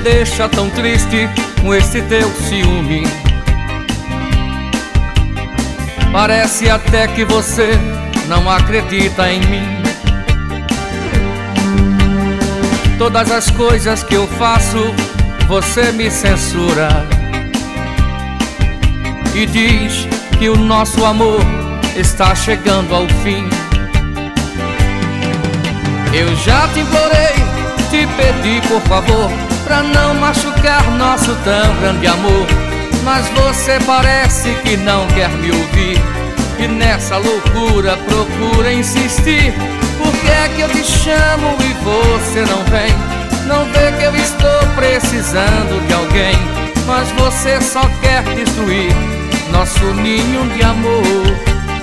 deixa tão triste com esse teu ciúme. Parece até que você não acredita em mim. Todas as coisas que eu faço, você me censura e diz que o nosso amor está chegando ao fim. Eu já te implorei, te pedi por favor, pra não machucar nosso tão grande amor, mas você parece que não quer me ouvir, e nessa loucura procura insistir. Por que é que eu te chamo e você não vem? Não vê que eu estou precisando de alguém, mas você só quer destruir nosso ninho de amor.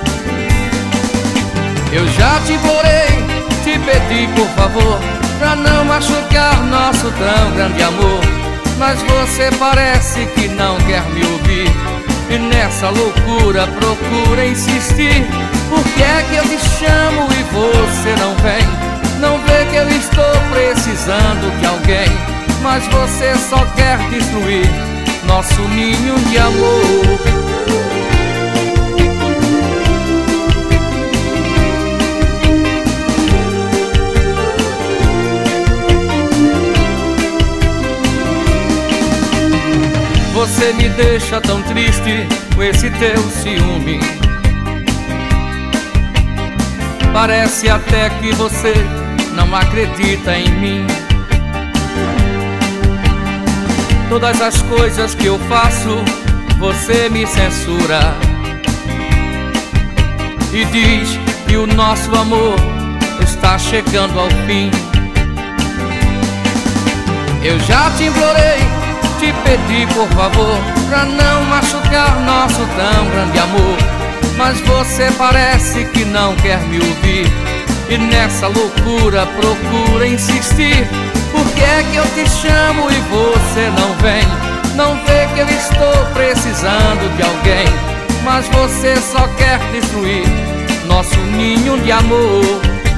Eu já te implorei, te pedi por favor, pra não machucar nosso tão grande amor, mas você parece que não quer me ouvir, e nessa loucura procura insistir. Por que é que eu te chamo e você não vem? Não vê que eu estou precisando de alguém, mas você só quer destruir nosso ninho de amor. Você me deixa tão triste com esse teu ciúme. Parece até que você não acredita em mim. Todas as coisas que eu faço, você me censura e diz que o nosso amor está chegando ao fim. Eu já te implorei, te pedi por favor, pra não machucar nosso tão grande amor, mas você parece que não quer me ouvir, e nessa loucura procura insistir. Por que é que eu te chamo e você não vem? Não vê que eu estou precisando de alguém, mas você só quer destruir nosso ninho de amor.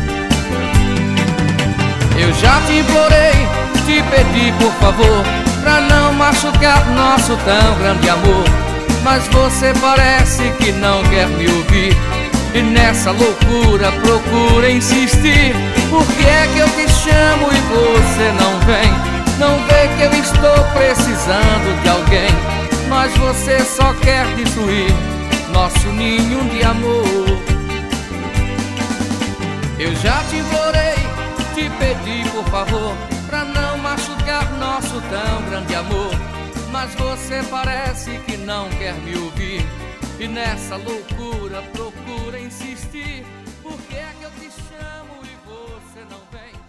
Eu já te implorei, te pedi por favor, pra não machucar nosso tão grande amor, mas você parece que não quer me ouvir, e nessa loucura procura insistir. Por que é que eu te chamo e você não vem? Não vê que eu estou precisando de alguém, mas você só quer destruir nosso ninho de amor. Eu já te implorei, te pedi por favor, pra não machucar nosso tão grande amor, mas você parece que não quer me ouvir, e nessa loucura procura insistir. Por que é que eu te chamo e você não vem?